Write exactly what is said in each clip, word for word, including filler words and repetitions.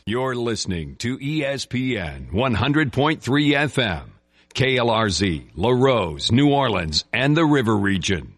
You're listening to E S P N one hundred point three F M, K L R Z, La Rose, New Orleans, and the River Region.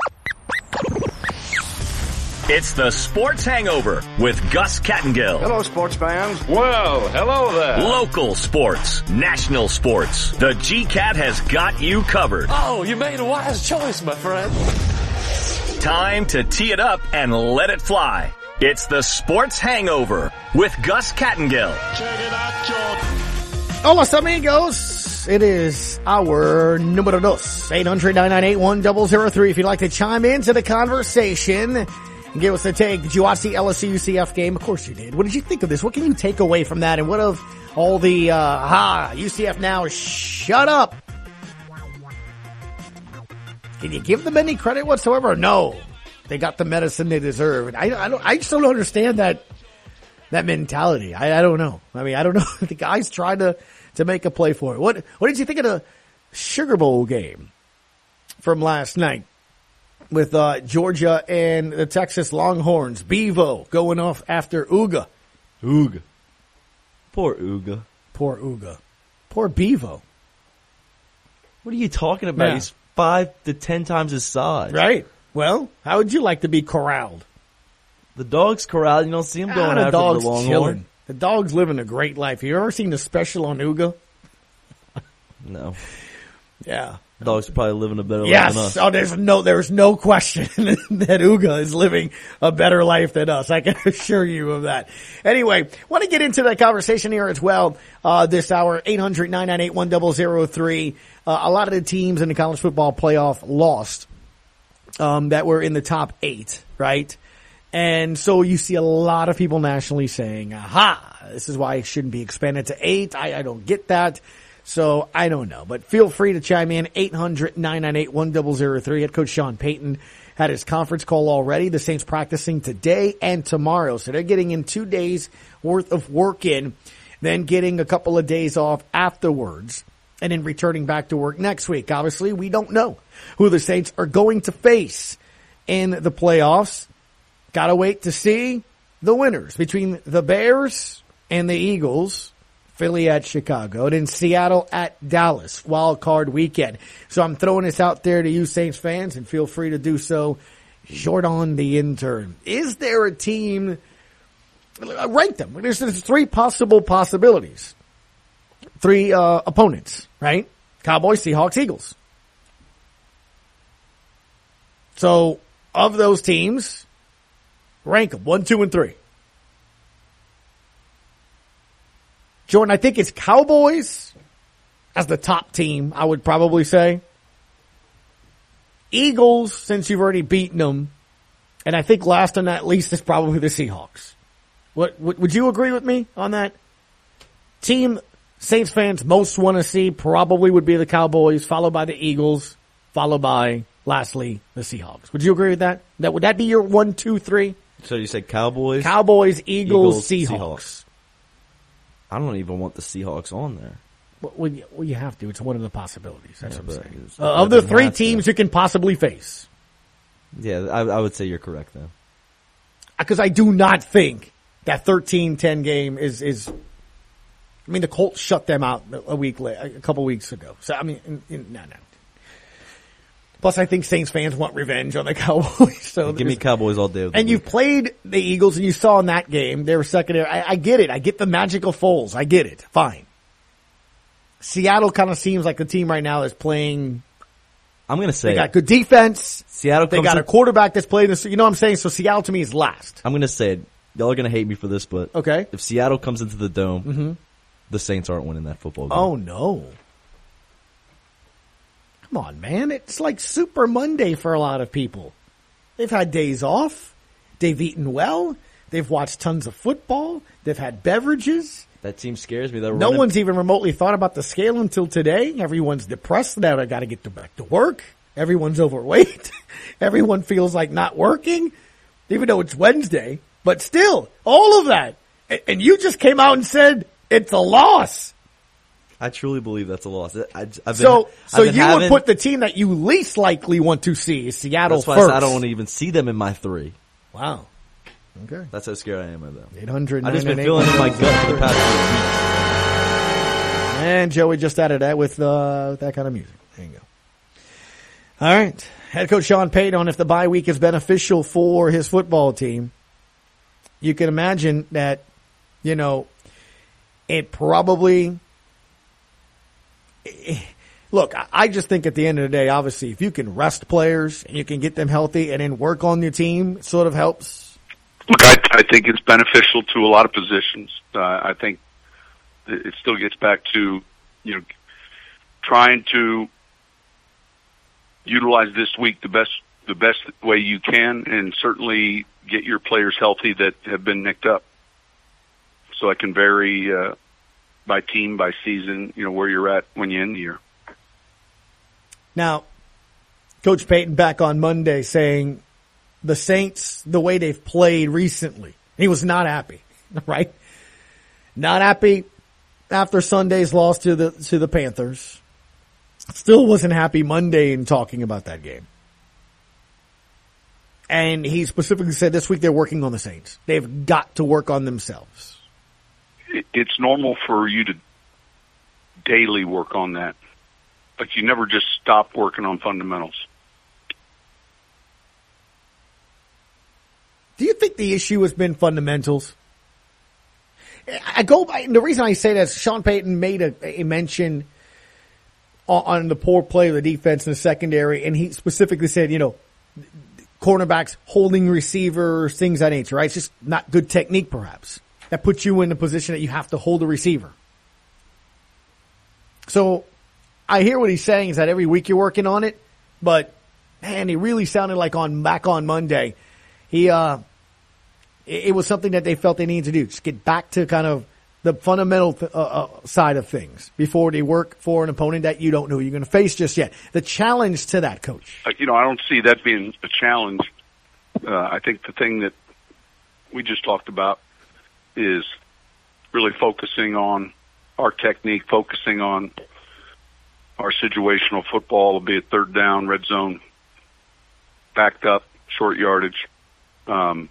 It's the Sports Hangover with Gus Kattengill. Hello, sports fans. Well, hello there. Local sports, national sports. The G-Cat has got you covered. Oh, you made a wise choice, my friend. Time to tee it up and let it fly. It's the Sports Hangover with Gus Kattengill. Check it out, George. Hola, amigos. It is our numero dos, eight hundred, nine nine eight, one zero zero three. If you'd like to chime into the conversation and give us a take. Did you watch the L S U U C F game? Of course you did. What did you think of this? What can you take away from that? And what of all the, uh, ha, U C F now, shut up. Can you give them any credit whatsoever? No. They got the medicine they deserve. And I, I don't, I just don't understand that, that mentality. I, I don't know. I mean, I don't know. The guys tried to, to make a play for it. What, what did you think of the Sugar Bowl game from last night with, uh, Georgia and the Texas Longhorns? Bevo going off after Uga. Uga. Poor Uga. Poor Uga. Poor Bevo. What are you talking about? Yeah. He's five to ten times his size. Right. Well, how would you like to be corralled? The dog's corralled. You don't see him Ah, going the after dog's the Longhorn. chilling. The dog's living a great life. Have you ever seen the special on Uga? No. Yeah. The dog's probably living a better life Yes. than us. Oh, there's no, there's no question that Uga is living a better life than us. I can assure you of that. Anyway, want to get into that conversation here as well. Uh, this hour, eight hundred, nine nine eight, one zero zero three. Uh, a lot of the teams in the college football playoff lost, um, that were in the top eight, right? And so you see a lot of people nationally saying, aha, this is why it shouldn't be expanded to eight. I, I don't get that. So I don't know, but feel free to chime in. eight hundred, nine nine eight, one zero zero three. Head coach Sean Payton had his conference call already. The Saints practicing today and tomorrow. So they're getting in two days worth of work in, then getting a couple of days off afterwards, and then returning back to work next week. Obviously, we don't know who the Saints are going to face in the playoffs. Gotta wait to see the winners between the Bears and the Eagles. Philly at Chicago, and then Seattle at Dallas, wild card weekend. So I'm throwing this out there to you Saints fans, and feel free to do so. Jordan the intern. Is there a team, rank them. There's, there's three possible possibilities. Three uh, opponents, right? Cowboys, Seahawks, Eagles. So of those teams, rank them, one, two, and three. Jordan, I think it's Cowboys as the top team, I would probably say. Eagles, since you've already beaten them. And I think last and not least is probably the Seahawks. What, what would you agree with me on that? Team Saints fans most want to see probably would be the Cowboys, followed by the Eagles, followed by, lastly, the Seahawks. Would you agree with that? That would that be your one, two, three? So you said Cowboys? Cowboys, Eagles, Eagles Seahawks. Seahawks. I don't even want the Seahawks on there. Well, you, well, you have to. It's one of the possibilities. That's Yeah, what I'm but saying. it's- Uh, of the doesn't three have to. teams you can possibly face. Yeah, I, I would say you're correct, though. Because I do not think that thirteen ten game is, is, I mean, the Colts shut them out a week later, a couple weeks ago. So, I mean, in, in, no, no. Plus, I think Saints fans want revenge on the Cowboys. So Give me Cowboys all day. Of the And week. you've played the Eagles, and you saw in that game, they were secondary. I, I get it. I get the magical Foles. I get it. Fine. Seattle kind of seems like the team right now is playing. I'm going to say They got good defense. Seattle They comes got in- a quarterback that's playing this. You know what I'm saying? So Seattle to me is last. I'm going to say it. Y'all are going to hate me for this, but Okay. if Seattle comes into the Dome, Mm-hmm. the Saints aren't winning that football game. Oh, no. Come on, man. It's like Super Monday for a lot of people. They've had days off. They've eaten well. They've watched tons of football. They've had beverages. That team scares me. They're No running- one's even remotely thought about the scale until today. Everyone's depressed now. I got to get to back to work. Everyone's overweight. Everyone feels like not working, even though it's Wednesday. But still, all of that. A- And you just came out and said it's a loss. I truly believe that's a loss. I, I've been, So, so I've been you having, would put the team that you least likely want to see is Seattle That's why I, first. said I don't want to even see them in my three. Wow. Okay. That's how scared I am of them. eight hundred I just been feeling in my gut for the past few weeks. And Joey just added that with uh, that kind of music. There you go. All right. Head coach Sean Payton on if the bye week is beneficial for his football team. You can imagine that, you know, it probably – look, I just think at the end of the day, obviously, if you can rest players and you can get them healthy and then work on your team, it sort of helps. Look, I, I think it's beneficial to a lot of positions. Uh, I think it still gets back to, you know, trying to utilize this week the best the best way you can, and certainly get your players healthy that have been nicked up. So it can vary uh, by team, by season, you know, where you're at when you end the year. Now, Coach Payton back on Monday saying the Saints, the way they've played recently, he was not happy, right? Not happy after Sunday's loss to the to the Panthers. Still wasn't happy Monday in talking about that game. And he specifically said this week they're working on the Saints. They've got to work on themselves. It's normal for you to daily work on that, but you never just stop working on fundamentals. Do you think the issue has been fundamentals? I go by, the reason I say that is Sean Payton made a, a mention on, on the poor play of the defense in the secondary, and he specifically said, you know, cornerbacks holding receivers, things of that nature, right? It's just not good technique, perhaps. That puts you in the position that you have to hold a receiver. So I hear what he's saying is that every week you're working on it, but man, he really sounded like on back on Monday. He, uh, it, it was something that they felt they needed to do. Just get back to kind of the fundamental th- uh, uh, side of things before they work for an opponent that you don't know you're going to face just yet. The challenge to that, Coach. Uh, you know, I don't see that being a challenge. Uh, I think the thing that we just talked about is really focusing on our technique, focusing on our situational football, be it third down, red zone, backed up, short yardage. Um,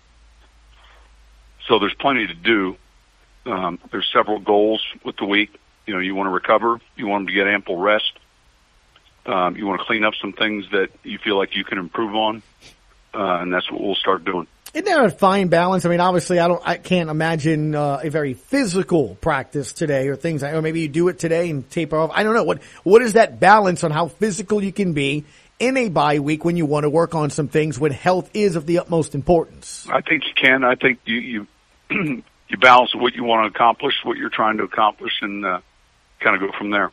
so there's plenty to do. Um, there's several goals with the week. You know, you want to recover. You want them to get ample rest. Um, you want to clean up some things that you feel like you can improve on. Uh, and that's what we'll start doing. Isn't there a fine balance? I mean, obviously, I don't, I can't imagine uh, a very physical practice today, or things, or maybe you do it today and taper off. I don't know. What what is that balance on how physical you can be in a bye week when you want to work on some things when health is of the utmost importance? I think you can. I think you you, you balance what you want to accomplish, what you're trying to accomplish, and uh, kind of go from there.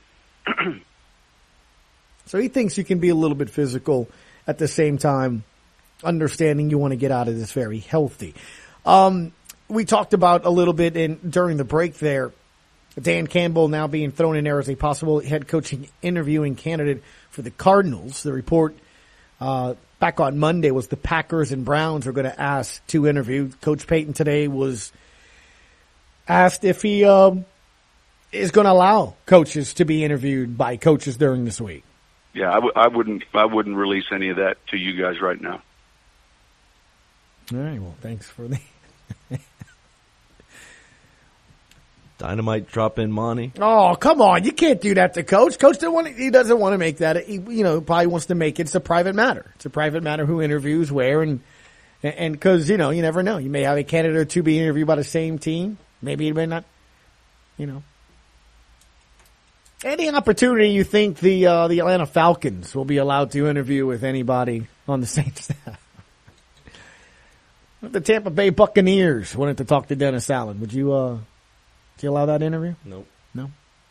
So he thinks you can be a little bit physical at the same time, understanding you want to get out of this very healthy. Um, we talked about a little bit in during the break there, Dan Campbell now being thrown in there as a possible head coaching interviewing candidate for the Cardinals. The report uh, back on Monday was the Packers and Browns are going to ask to interview. Coach Payton today was asked if he um, is going to allow coaches to be interviewed by coaches during this week. Yeah, I, w- I wouldn't. I wouldn't release any of that to you guys right now. All right. Well, thanks for the Dynamite drop in Monty. Oh, come on. You can't do that to Coach. Coach doesn't want to, he doesn't want to make that. He, you know, probably wants to make it. It's a private matter. It's a private matter who interviews where and, and because, you know, you never know. You may have a candidate or two be interviewed by the same team. Maybe you may not, you know. Any opportunity you think the, uh, the Atlanta Falcons will be allowed to interview with anybody on the Saints staff? The Tampa Bay Buccaneers wanted to talk to Dennis Allen. Would you, uh, do you allow that interview? Nope. No?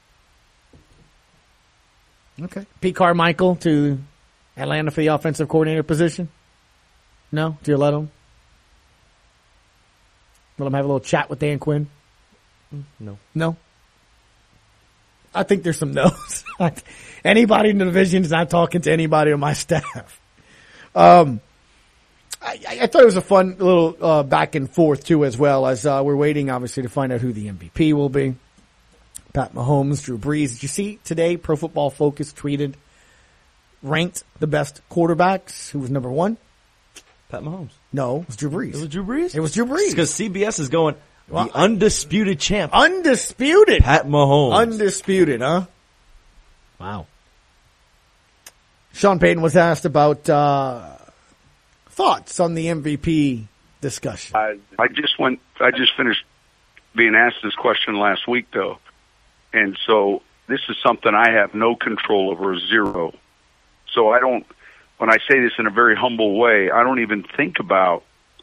Okay. Pete Carmichael to Atlanta for the offensive coordinator position? No? Do you let him? Let him have a little chat with Dan Quinn? No. No? I think there's some no's. Anybody in the division is not talking to anybody on my staff. Um, I, I thought it was a fun little uh, back and forth, too, as well, as uh, we're waiting, obviously, to find out who the M V P will be. Pat Mahomes, Drew Brees. Did you see today Pro Football Focus tweeted, ranked the best quarterbacks? Who was number one? Pat Mahomes. No, it was Drew Brees. It was Drew Brees? It was Drew Brees. Because C B S is going, Well, the undisputed champ, Undisputed. Pat Mahomes. Undisputed, huh? Wow. Sean Payton was asked about uh, thoughts on the M V P discussion. I, I just went. I just finished being asked this question last week, though, and so this is something I have no control over, zero. So I don't. When I say this in a very humble way, I don't even think about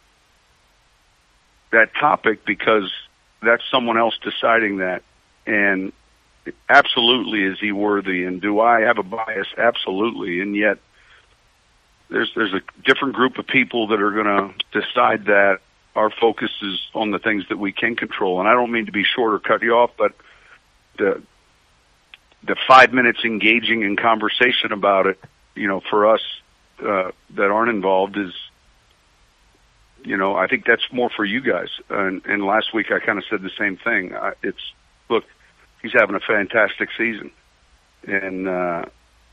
that topic because that's someone else deciding that. And absolutely, is he worthy? And do I have a bias? Absolutely. And yet, there's there's a different group of people that are going to decide that. Our focus is on the things that we can control. And I don't mean to be short or cut you off, but the the five minutes engaging in conversation about it, you know, for us uh, that aren't involved is, you know, I think that's more for you guys. And, and last week I kind of said the same thing. I, it's, look, he's having a fantastic season. And, uh,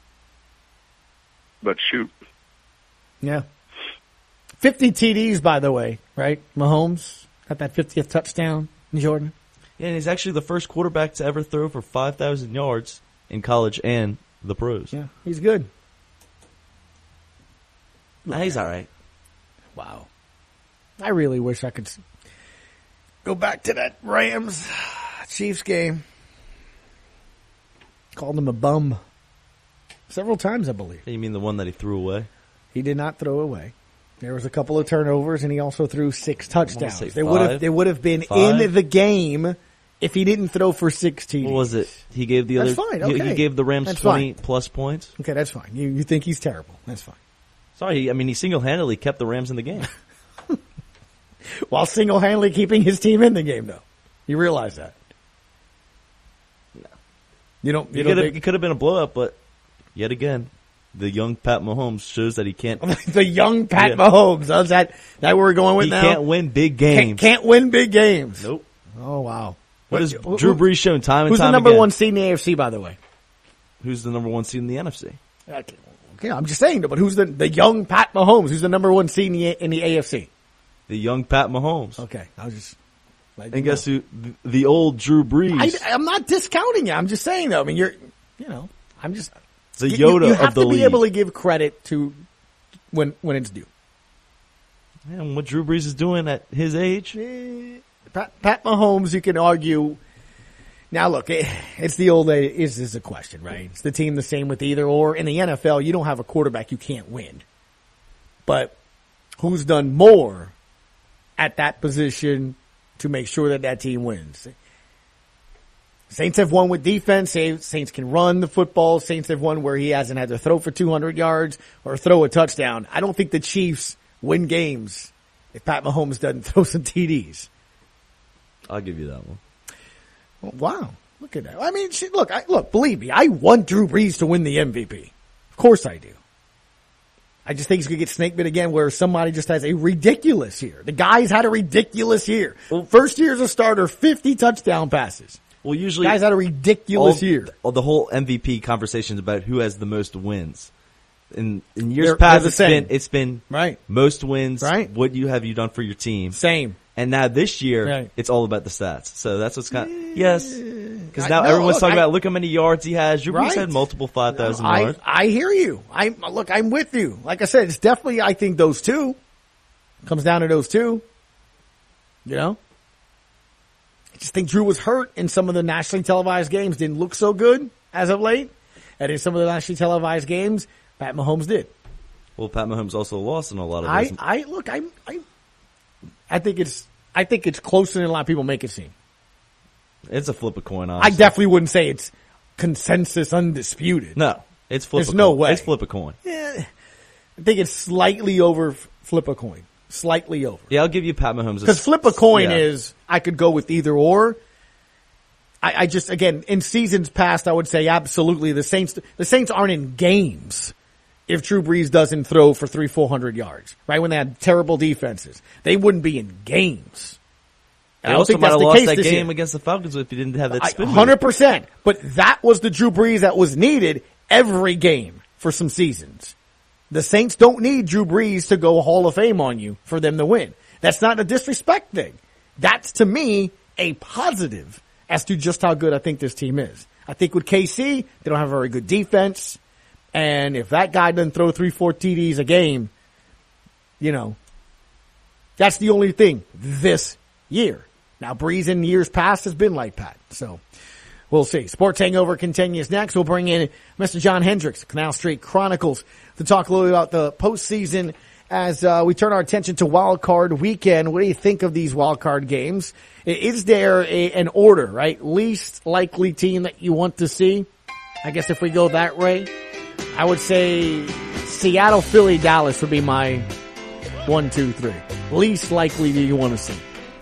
but shoot. Yeah. fifty T Ds, by the way, right? Mahomes got that fiftieth touchdown in Jordan. Yeah, and he's actually the first quarterback to ever throw for five thousand yards in college and the pros. Yeah, he's good. Nah, he's all right. Wow. I really wish I could go back to that Rams Chiefs game. Called him a bum several times, I believe. You mean the one that he threw away? He did not throw away. There was a couple of turnovers, and he also threw six touchdowns. say They would have five? they would have been Five? in the game if he didn't throw for sixteen. What was it? He gave the That's other. fine, he- okay. He gave the Rams That's twenty fine. plus points. Okay, that's fine. You you think he's terrible? That's fine. Sorry, I mean he single handedly kept the Rams in the game. While single-handedly keeping his team in the game, though. You realize that? No. You don't. You It don't could have think, it could have been a blow up, but yet again, the young Pat Mahomes shows that he can't. the young Pat Yeah. Mahomes. Is that that where we're going with He now? can't win big Can't, games. can't win big games. Nope. Oh wow. What has Who- Drew who- Brees shown time and Who's time the number again? one seed in the A F C, by the way? Who's the number one seed in the N F C? Okay, okay, I'm just saying, though. But who's the the young Pat Mahomes? Who's the number one seed in the in the A F C? The young Pat Mahomes. Okay, I was just. letting And you guess know. who? The, the old Drew Brees. I, I'm not discounting you. I'm just saying, though. I mean, you're, you know, I'm just. the you- Yoda you, you have of the to be league. able to give credit to when when it's due. And what Drew Brees is doing at his age? Pat, Pat Mahomes, you can argue. Now, look, it, it's the old is this a question, right? It's the team the same with either or. In the N F L, you don't have a quarterback you can't win. But who's done more at that position to make sure that that team wins? Saints have won with defense. Saints can run the football. Saints have won where he hasn't had to throw for two hundred yards or throw a touchdown. I don't think the Chiefs win games if Pat Mahomes doesn't throw some T Ds. I'll give you that one. Wow. Look at that. I mean, shit, look, I, look, believe me, I want Drew Brees to win the M V P. Of course I do. I just think he's going to get snake bit again where somebody just has a ridiculous year. The guy's had a ridiculous year. First year as a starter, fifty touchdown passes. Well, usually Guy's had a ridiculous all, year. all the whole M V P conversation is about who has the most wins. In in years They're- past, they're the it's same. been it's been Right. most wins. Right. What you have you done for your team? Same. And now this year, Right. it's all about the stats. So that's what's kind. Of, yes, because I- now no, everyone's look, talking I- about look how many yards he has. Drew Brees Right. had multiple five thousand I, yards. I hear you. I look, I'm with you. Like I said, it's definitely, I think those two comes down to those two. You know, I just think Drew was hurt in some of the nationally televised games. Didn't look so good as of late, and in some of the nationally televised games, Pat Mahomes did. Well, Pat Mahomes also lost in a lot of I, those. I look, I, I, I think it's, I think it's closer than a lot of people make it seem. It's a flip a coin. I Honestly. definitely wouldn't say it's consensus undisputed. no. It's flip. There's a no coin. way. It's flip a coin. Yeah, I think it's slightly over f- flip a coin. Slightly over. Yeah, I'll give you Pat Mahomes. Because flip a coin yeah. is, I could go with either or. I, I just, again, in seasons past, I would say absolutely the Saints, the Saints aren't in games if Drew Brees doesn't throw for three, four hundred yards, right? When they had terrible defenses. They wouldn't be in games. They I don't also think might that's have the lost case that this game year. against the Falcons if you didn't have that I- spin. one move. hundred percent. But that was the Drew Brees that was needed every game for some seasons. The Saints don't need Drew Brees to go Hall of Fame on you for them to win. That's not a disrespect thing. That's, to me, a positive as to just how good I think this team is. I think with K C, they don't have a very good defense. And if that guy doesn't throw three, four T Ds a game, you know, that's the only thing this year. Now, Brees in years past has been like that. So, we'll see. Sports Hangover continues next. We'll bring in Mister John Hendricks, Canal Street Chronicles, to talk a little bit about the postseason as uh, we turn our attention to Wild Card Weekend. What do you think of these Wild Card games? Is there a, an order, right? Least likely team that you want to see? I guess if we go that way, I would say Seattle, Philly, Dallas would be my one, two, three. Least likely that you want to see.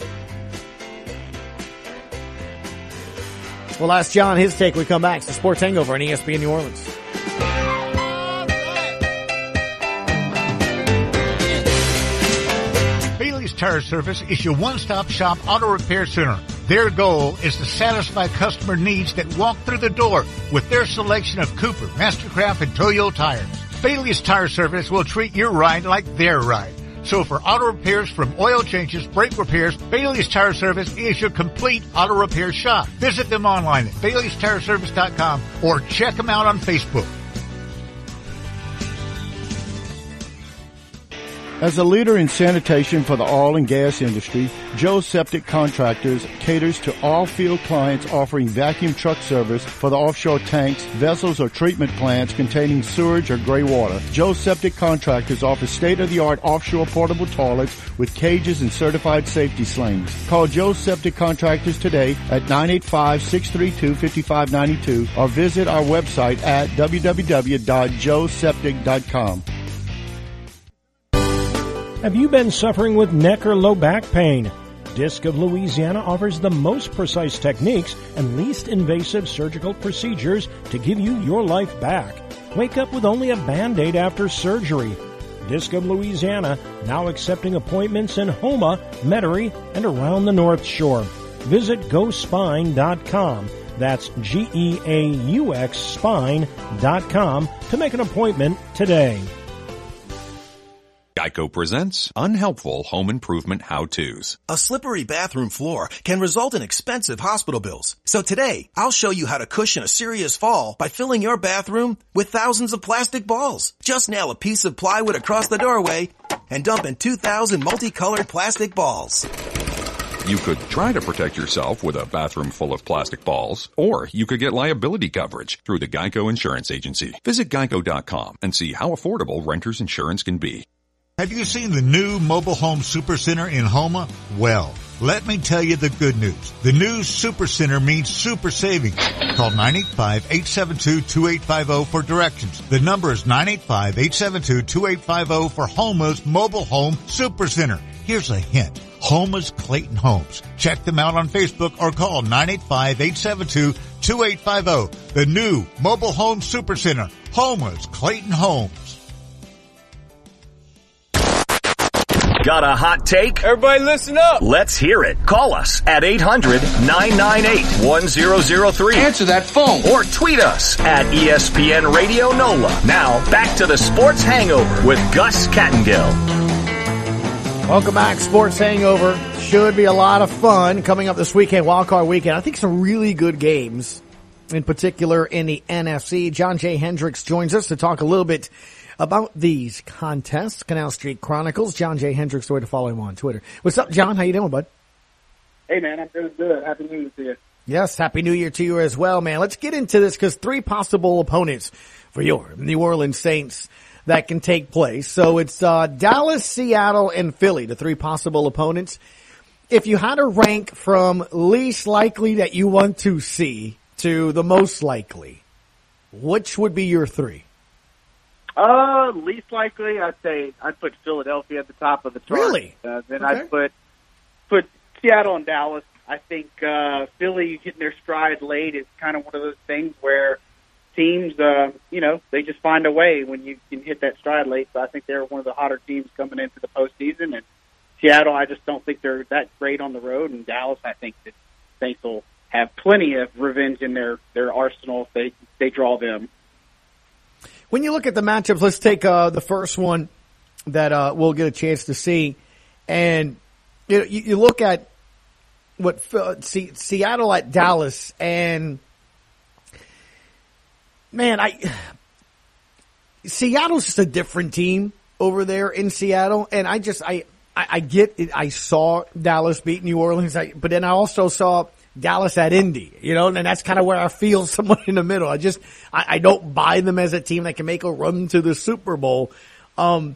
We'll ask John his take when we come back. It's the Sports Hangover on E S P N New Orleans. Bailey's Tire Service is your one-stop shop auto repair center. Their goal is to satisfy customer needs that walk through the door with their selection of Cooper, Mastercraft, and Toyo tires. Bailey's Tire Service will treat your ride like their ride. So for auto repairs from oil changes, brake repairs, Bailey's Tire Service is your complete auto repair shop. Visit them online at baileys tire service dot com or check them out on Facebook. As a leader in sanitation for the oil and gas industry, Joe's Septic Contractors caters to all field clients offering vacuum truck service for the offshore tanks, vessels, or treatment plants containing sewage or gray water. Joe's Septic Contractors offers state-of-the-art offshore portable toilets with cages and certified safety slings. Call Joe's Septic Contractors today at nine eight five, six three two, five five nine two or visit our website at w w w dot joe septic dot com. Have you been suffering with neck or low back pain? Disc of Louisiana offers the most precise techniques and least invasive surgical procedures to give you your life back. Wake up with only a Band-Aid after surgery. Disc of Louisiana, now accepting appointments in Houma, Metairie, and around the North Shore. Visit go spine dot com. That's G E A U X spine dot com to make an appointment today. Geico presents Unhelpful Home Improvement How-Tos. A slippery bathroom floor can result in expensive hospital bills. So today, I'll show you how to cushion a serious fall by filling your bathroom with thousands of plastic balls. Just nail a piece of plywood across the doorway and dump in two thousand multicolored plastic balls. You could try to protect yourself with a bathroom full of plastic balls, or you could get liability coverage through the Geico Insurance Agency. Visit geico dot com and see how affordable renter's insurance can be. Have you seen the new Mobile Home Super Center in Houma? Well, let me tell you the good news. The new Super Center means super savings. Call nine eight five, eight seven two, two eight five zero for directions. The number is nine eight five, eight seven two, two eight five zero for Houma's Mobile Home Super Center. Here's a hint. Houma's Clayton Homes. Check them out on Facebook or call nine eight five, eight seven two, two eight five zero. The new Mobile Home Super Center. Houma's Clayton Homes. Got a hot take? Everybody listen up. Let's hear it. Call us at eight hundred, nine nine eight, one zero zero three. Answer that phone. Or tweet us at E S P N Radio NOLA. Now, back to the Sports Hangover with Gus Kattengill. Welcome back, Sports Hangover. Should be a lot of fun coming up this weekend, Wild Card Weekend. I think some really good games, in particular in the N F C. John J. Hendricks joins us to talk a little bit about these contests. Canal Street Chronicles. John J. Hendricks, the way to follow him on Twitter. What's up, John? How you doing, bud? Hey, man, I'm doing good. Happy New Year to you. Yes, Happy New Year to you as well, man. Let's get into this because three possible opponents for your New Orleans Saints that can take place. So it's uh, Dallas, Seattle, and Philly, the three possible opponents. If you had to rank from least likely that you want to see to the most likely, which would be your three? Uh, least likely, I'd say I'd put Philadelphia at the top of the chart. Really? Uh, then Okay. I'd put put Seattle and Dallas. I think uh, Philly getting their stride late is kind of one of those things where teams, uh, you know, they just find a way when you can hit that stride late. So I think they're one of the hotter teams coming into the postseason. And Seattle, I just don't think they're that great on the road. And Dallas, I think that Saints will have plenty of revenge in their, their arsenal if they, they draw them. When you look at the matchups, let's take uh, the first one that uh, we'll get a chance to see. And you, know, you, you look at what uh, C- Seattle at Dallas, and man, I Seattle's just a different team over there in Seattle. And I just, I, I, I get it. I saw Dallas beat New Orleans, I, but then I also saw Dallas at Indy, you know, and that's kind of where I feel somewhat in the middle. I just, I, I don't buy them as a team that can make a run to the Super Bowl. Um,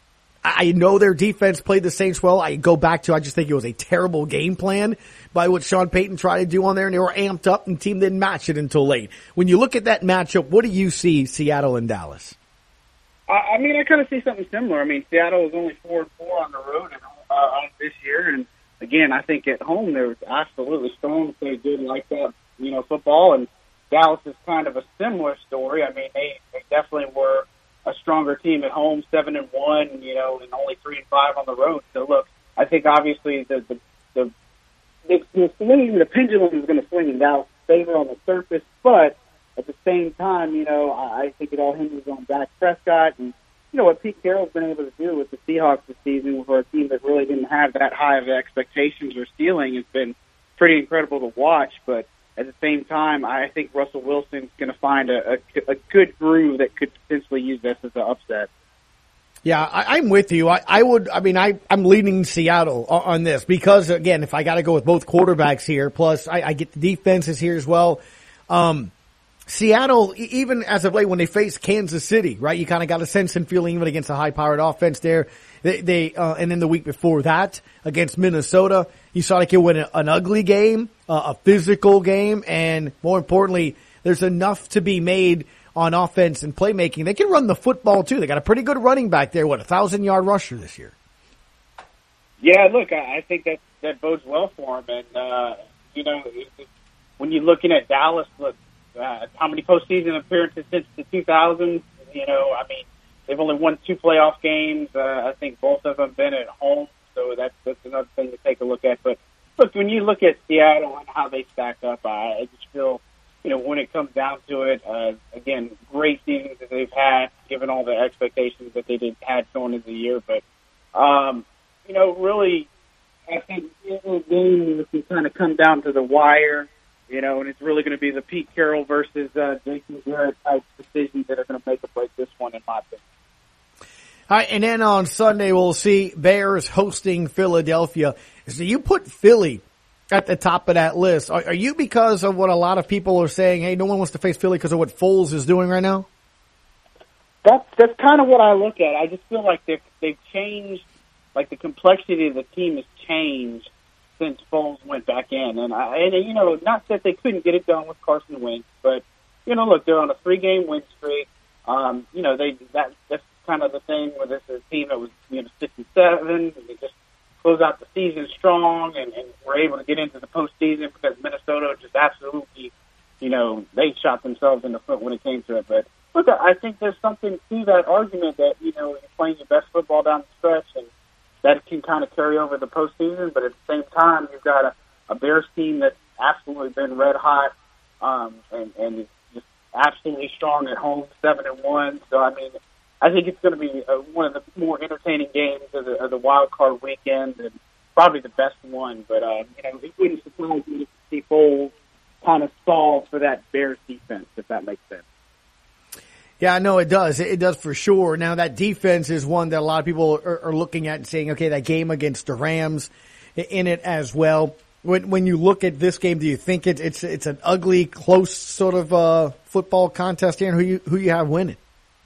I know their defense played the Saints well. I go back to, I just think it was a terrible game plan by what Sean Payton tried to do on there, and they were amped up, and the team didn't match it until late. When you look at that matchup, what do you see Seattle and Dallas? I mean, I kind of see something similar. I mean, Seattle was only four and four on the road and, uh, this year, and again, I think at home they were absolutely strong, played good like that, you know, football. And Dallas is kind of a similar story. I mean, they, they definitely were a stronger team at home, seven and one, you know, and only three and five on the road. So look, I think obviously the the the the, the, swing, the pendulum is going to swing in Dallas' favor on the surface, but at the same time, you know, I, I think it all hinges on Dak Prescott and, you know, what Pete Carroll's been able to do with the Seahawks this season for a team that really didn't have that high of expectations or ceiling has been pretty incredible to watch. But at the same time, I think Russell Wilson's going to find a, a, a good groove that could potentially use this as an upset. Yeah, I, I'm with you. I, I would, I mean, I, I'm leaning Seattle on, on this because, again, if I got to go with both quarterbacks here, plus I, I get the defenses here as well. Um, Seattle, even as of late, when they face Kansas City, right, you kind of got a sense and feeling even against a high-powered offense there. They, they uh, and then the week before that against Minnesota, you saw they could win a, an ugly game, uh, a physical game, and more importantly, there's enough to be made on offense and playmaking. They can run the football too. They got a pretty good running back there. What, a thousand-yard rusher this year? Yeah, look, I, I think that that bodes well for them. And uh, you know, it, it, when you're looking at Dallas, look. Uh, how many postseason appearances since the two thousands? You know, I mean, they've only won two playoff games. Uh, I think both of them been at home, so that's that's another thing to take a look at. But look, when you look at Seattle and how they stack up, I, I just feel, you know, when it comes down to it, uh, again, great seasons that they've had, given all the expectations that they did had going into the year. But um, you know, really, I think the game can kind of come down to the wire. You know, and it's really going to be the Pete Carroll versus uh, Jason Garrett type decisions that are going to make or break this one, in my opinion. All right, and then on Sunday we'll see Bears hosting Philadelphia. So you put Philly at the top of that list. Are, are you because of what a lot of people are saying? Hey, no one wants to face Philly because of what Foles is doing right now. That's that's kind of what I look at. I just feel like they've they've changed, like the complexity of the team has changed since Foles went back in. And, I, and you know, not that they couldn't get it done with Carson Wentz, but, you know, look, they're on a three-game win streak. Um, you know, they that that's kind of the thing with this a team that was, you know, six and seven, and they just close out the season strong and, and were able to get into the postseason because Minnesota just absolutely, you know, they shot themselves in the foot when it came to it. But, look, I think there's something to that argument that, you know, you're playing your best football down the stretch, and that can kind of carry over the postseason, but at the same time, you've got a, a Bears team that's absolutely been red hot um, and, and is just absolutely strong at home, seven and one. So I mean, I think it's going to be a, one of the more entertaining games of the, of the wild card weekend, and probably the best one. But uh, you know, it wouldn't surprise me to see Foles kind of solve for that Bears defense, if that makes sense. Yeah, no, it does. It does for sure. Now, that defense is one that a lot of people are, are looking at and saying, okay, that game against the Rams in it as well. When when you look at this game, do you think it, it's it's an ugly, close sort of uh, football contest here, and who you who you have winning?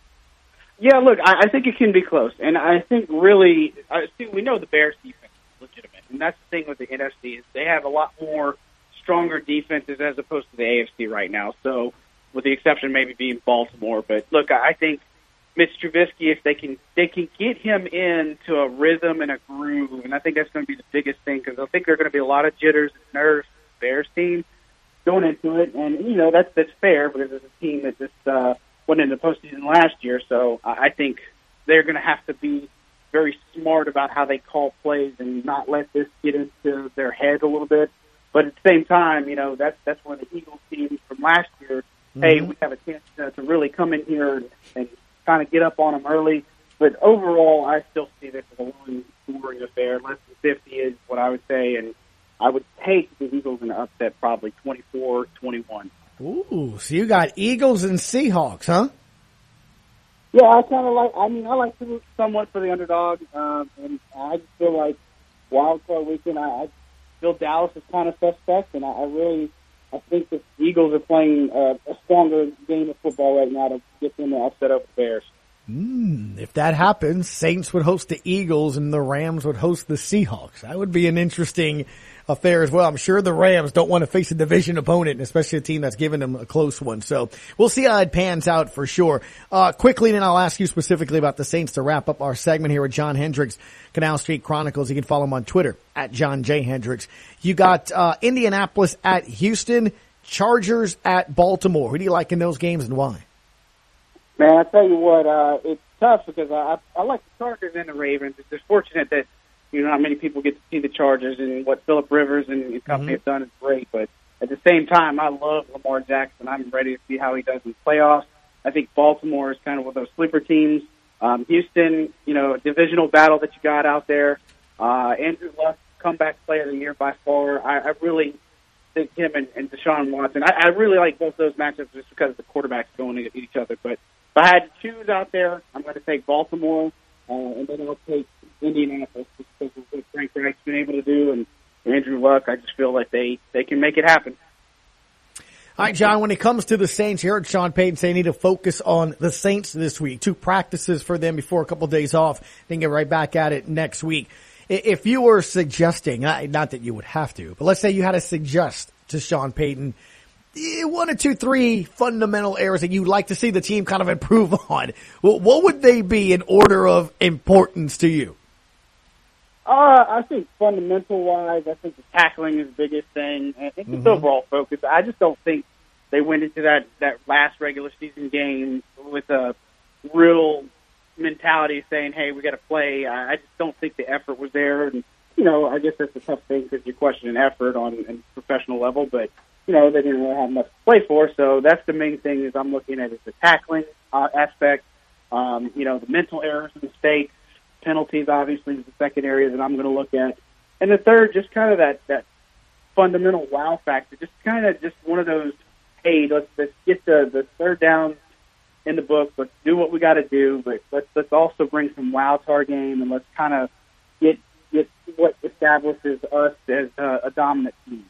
Yeah, look, I, I think it can be close, and I think really, I see, we know the Bears defense is legitimate, and that's the thing with the N F C is they have a lot more stronger defenses as opposed to the A F C right now. So, with the exception maybe being Baltimore, but look, I think Mitch Trubisky, if they can they can get him into a rhythm and a groove, and I think that's going to be the biggest thing because I think there are going to be a lot of jitters and nerves for the Bears team going into it, and you know that's that's fair because it's a team that just uh, went into the postseason last year, so I think they're going to have to be very smart about how they call plays and not let this get into their head a little bit. But at the same time, you know that's that's one of the Eagles teams from last year mm-hmm. hey, we have a chance to, to really come in here and, and kind of get up on them early. But overall, I still see this as a low-scoring affair. Less than fifty is what I would say, and I would take the Eagles in the upset probably twenty-four twenty-one. Ooh, so you got Eagles and Seahawks, huh? Yeah, I kind of like, I mean, I like to root somewhat for the underdog, um, and I just feel like wild card weekend, I, I feel Dallas is kind of suspect, and I, I really, I think the Eagles are playing uh, a stronger game of football right now to get them to upset over the Bears. Mm, if that happens, Saints would host the Eagles and the Rams would host the Seahawks. That would be an interesting affair as well. I'm sure the Rams don't want to face a division opponent, especially a team that's given them a close one. So we'll see how it pans out for sure. Uh, quickly, then I'll ask you specifically about the Saints to wrap up our segment here with John Hendricks, Canal Street Chronicles. You can follow him on Twitter at John J. Hendricks. You got uh, Indianapolis at Houston, Chargers at Baltimore. Who do you like in those games and why? Man, I tell you what, uh, it's tough because I, I like the Chargers and the Ravens. It's just fortunate that, you know, not many people get to see the Chargers, and what Phillip Rivers and his company mm-hmm. have done is great. But at the same time, I love Lamar Jackson. I'm ready to see how he does in the playoffs. I think Baltimore is kind of one of those sleeper teams. Um, Houston, you know, divisional battle that you got out there. Uh, Andrew Luck, comeback player of the year by far. I, I really think him and, and Deshaun Watson. I, I really like both those matchups just because the quarterbacks going at each other. But if I had to choose out there, I'm going to take Baltimore, uh, and then I'll take Indianapolis just because of what Frank Reich's been able to do, and Andrew Luck. I just feel like they, they can make it happen. All right, John, when it comes to the Saints, you heard Sean Payton say they need to focus on the Saints this week. Two practices for them before a couple of days off. Then get right back at it next week. If you were suggesting, not that you would have to, but let's say you had to suggest to Sean Payton one or two, three fundamental areas that you'd like to see the team kind of improve on, what would they be in order of importance to you? Uh, I think fundamental-wise, I think the tackling is the biggest thing. I think mm-hmm. the overall focus. I just don't think they went into that, that last regular season game with a real mentality saying, hey, we got to play. I just don't think the effort was there. And, you know, I guess that's a tough thing because you're questioning effort on a professional level. But, you know, they didn't really have much to play for. So that's the main thing is I'm looking at is the tackling uh, aspect, um, you know, the mental errors and mistakes. Penalties, obviously, is the second area that I'm going to look at. And the third, just kind of that, that fundamental wow factor, just kind of just one of those, hey, let's, let's get the, the third down in the book. Let's do what we got to do, but let's, let's also bring some wow to our game, and let's kind of get, get what establishes us as a, a dominant team.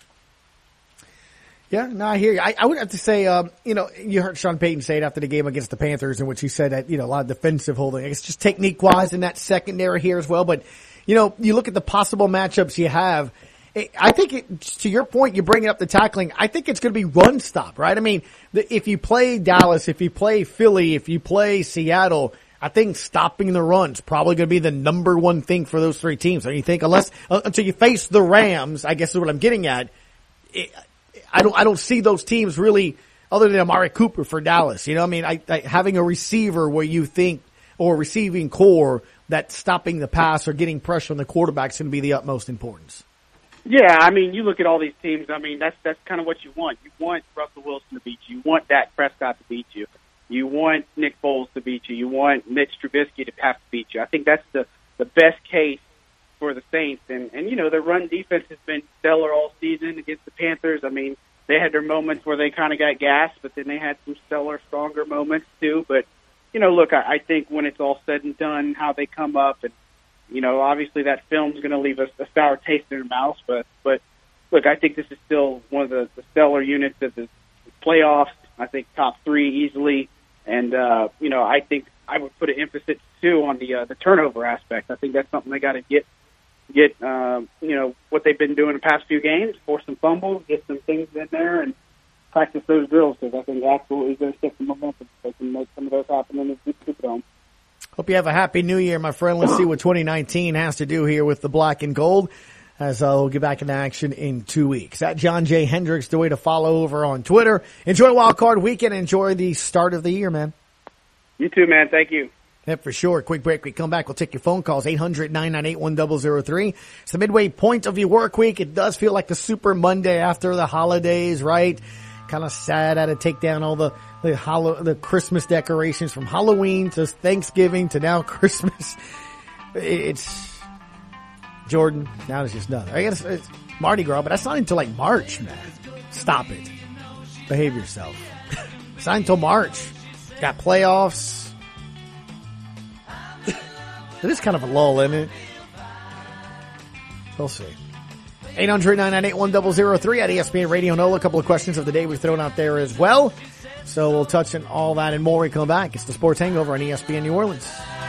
Yeah, no, I hear you. I, I would have to say, um, you know, you heard Sean Payton say it after the game against the Panthers, in which he said that, you know, a lot of defensive holding. I guess just technique-wise in that secondary here as well. But, you know, you look at the possible matchups you have. It, I think, it, to your point, you bring up the tackling. I think it's going to be run stop, right? I mean, the, if you play Dallas, if you play Philly, if you play Seattle, I think stopping the run's probably going to be the number one thing for those three teams. And you think, unless uh, until you face the Rams, I guess is what I'm getting at. It, I don't, I don't see those teams really, other than Amari Cooper for Dallas. You know, I mean, I, I, having a receiver where you think, or receiving core that stopping the pass or getting pressure on the quarterback is going to be the utmost importance. Yeah, I mean, you look at all these teams. I mean, that's that's kind of what you want. You want Russell Wilson to beat you. You want Dak Prescott to beat you. You want Nick Foles to beat you. You want Mitch Trubisky to have to beat you. I think that's the the best case for the Saints. And, and, you know, their run defense has been stellar all season against the Panthers. I mean, they had their moments where they kind of got gassed, but then they had some stellar, stronger moments too. But, you know, look, I, I think when it's all said and done, how they come up, and, you know, obviously that film's going to leave us a sour taste in their mouths. But, but look, I think this is still one of the, the stellar units of the playoffs. I think top three easily. And, uh, you know, I think I would put an emphasis too on the, uh, the turnover aspect. I think that's something they got to get get, uh, you know, what they've been doing the past few games, force some fumbles, get some things in there, and practice those drills, because I think absolutely going to shift the momentum. They can make some of those happen in the Superdome. Hope you have a happy new year, my friend. Let's see what twenty nineteen has to do here with the black and gold, as uh, we'll get back into action in two weeks. At John J. Hendricks, the way to follow over on Twitter. Enjoy Wild Card Weekend. Enjoy the start of the year, man. You too, man. Thank you. Yeah, for sure. Quick break. We come back. We'll take your phone calls. eight hundred, nine nine eight, one zero zero three. It's the midway point of your work week. It does feel like a super Monday after the holidays, right? kind of sad. I had to take down all the the, Hallow- the Christmas decorations from Halloween to Thanksgiving to now Christmas. It's Jordan. Now it's just nothing. I guess it's Mardi Gras, but that's not until like March, man. Stop it. Behave yourself. It's not until March. Got playoffs. It is kind of a lull, isn't it? We'll see. eight hundred, nine nine eight, one zero zero three at E S P N Radio Nola. A couple of questions of the day we've thrown out there as well. So we'll touch on all that and more when we come back. It's the Sports Hangover on E S P N New Orleans.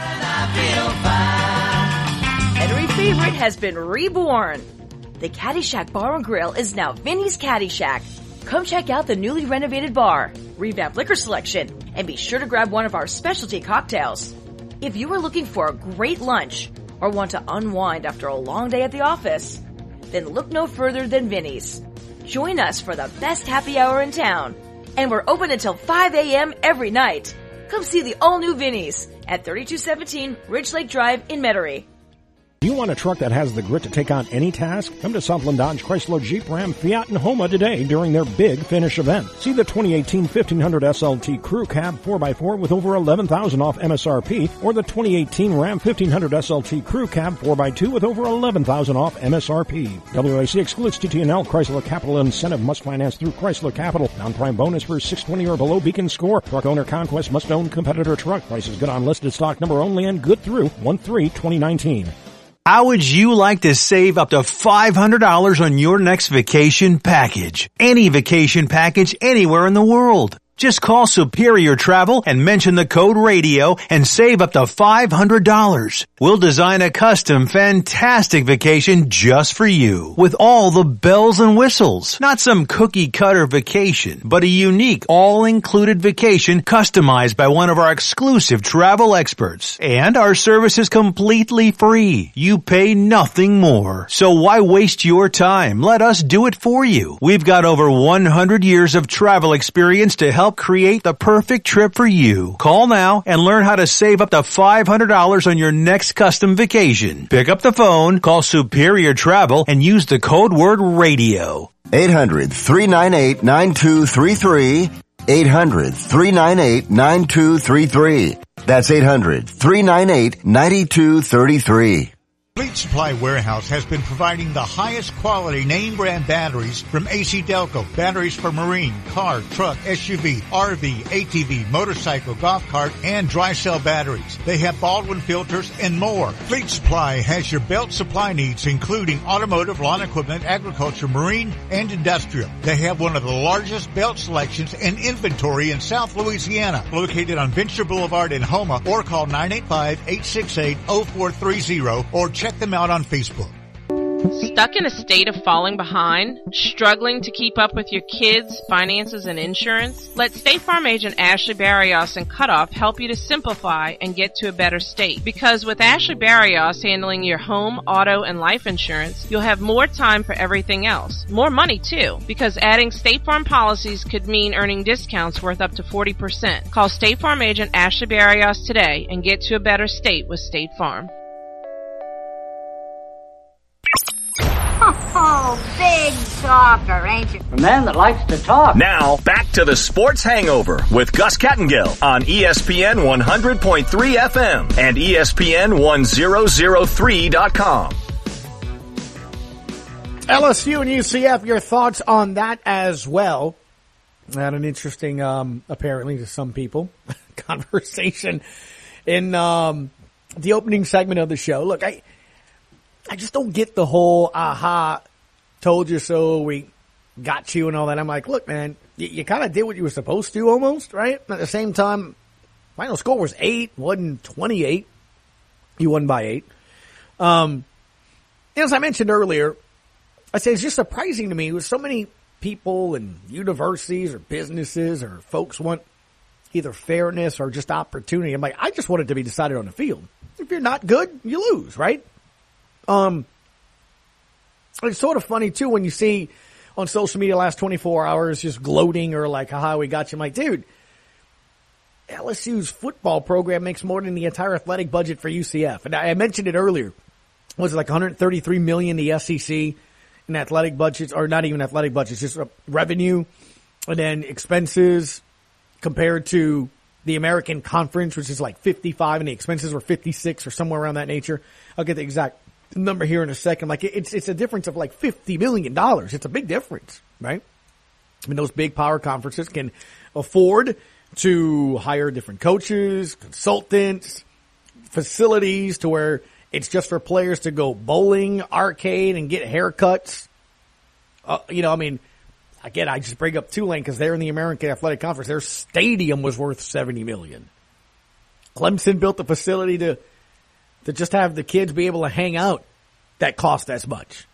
Henry Favorite has been reborn. The Caddyshack Bar and Grill is now Vinny's Caddyshack. Come check out the newly renovated bar, revamped liquor selection, and be sure to grab one of our specialty cocktails. If you are looking for a great lunch or want to unwind after a long day at the office, then look no further than Vinny's. Join us for the best happy hour in town, and we're open until five a.m. every night. Come see the all-new Vinny's at thirty-two seventeen Ridge Lake Drive in Metairie. Do you want a truck that has the grit to take on any task? Come to Southland Dodge Chrysler Jeep Ram Fiat and Homa today during their big finish event. See the twenty eighteen fifteen hundred S L T Crew Cab four by four with over eleven thousand dollars off M S R P, or the twenty eighteen Ram fifteen hundred S L T Crew Cab four by two with over eleven thousand dollars off M S R P. W A C excludes T T N L. Chrysler Capital incentive must finance through Chrysler Capital. Non-prime bonus for six twenty or below Beacon score. Truck owner conquest must own competitor truck. Price is good on listed stock number only and good through one three twenty nineteen. How would you like to save up to five hundred dollars on your next vacation package? Any vacation package anywhere in the world. Just call Superior Travel and mention the code radio and save up to five hundred dollars. We'll design a custom, fantastic vacation just for you with all the bells and whistles. Not some cookie-cutter vacation, but a unique, all-included vacation customized by one of our exclusive travel experts. And our service is completely free. You pay nothing more. So why waste your time? Let us do it for you. We've got over one hundred years of travel experience to help Help create the perfect trip for you. Call now and learn how to save up to five hundred dollars on your next custom vacation. Pick up the phone, call Superior Travel, and use the code word radio. eight hundred, three nine eight, nine two three three. eight hundred, three nine eight, nine two three three. That's eight hundred, three nine eight, nine two three three. Fleet Supply Warehouse has been providing the highest quality name brand batteries from A C Delco. Batteries for marine, car, truck, S U V, R V, A T V, motorcycle, golf cart, and dry cell batteries. They have Baldwin filters and more. Fleet Supply has your belt supply needs, including automotive, lawn equipment, agriculture, marine, and industrial. They have one of the largest belt selections and inventory in South Louisiana, located on Venture Boulevard in Homa, or call nine eight five, eight six eight, zero four three zero or check them out on Facebook. Stuck in a state of falling behind? Struggling to keep up with your kids, finances, and insurance? Let State Farm agent Ashley Barrios and Cutoff help you to simplify and get to a better state. Because with Ashley Barrios handling your home, auto, and life insurance, you'll have more time for everything else. More money, too, because adding State Farm policies could mean earning discounts worth up to forty percent. Call State Farm agent Ashley Barrios today and get to a better state with State Farm. Oh, big talker, ain't you? A man that likes to talk. Now, back to the Sports Hangover with Gus Kattengill on E S P N one hundred point three F M and E S P N ten oh three dot com. L S U and U C F, your thoughts on that as well. Had an interesting, um, apparently to some people, conversation in um, the opening segment of the show. Look, I... I just don't get the whole, aha, told you so, we got you and all that. I'm like, look, man, you, you kind of did what you were supposed to almost, right? At the same time, final score was eight, wasn't twenty-eight. You won by eight. Um, as I mentioned earlier, I said it's just surprising to me with so many people and universities or businesses or folks want either fairness or just opportunity. I'm like, I just want it to be decided on the field. If you're not good, you lose, right? Um, it's sort of funny too when you see on social media last twenty-four hours just gloating or like, haha, we got you. I'm like, dude, L S U's football program makes more than the entire athletic budget for U C F. And I mentioned it earlier. Was it like one hundred thirty-three million dollars the S E C in athletic budgets, or not even athletic budgets, just revenue. And then expenses compared to the American Conference, which is like fifty-five, and the expenses were fifty-six or somewhere around that nature. I'll get the exact number here in a second. Like it's it's a difference of like fifty million dollars. It's a big difference, right? I mean, those big power conferences can afford to hire different coaches, consultants, facilities to where it's just for players to go bowling, arcade, and get haircuts. Uh, you know, I mean, again, I just bring up Tulane because they're in the American Athletic Conference. Their stadium was worth seventy million dollars. Clemson built a facility to to just have the kids be able to hang out that cost as much.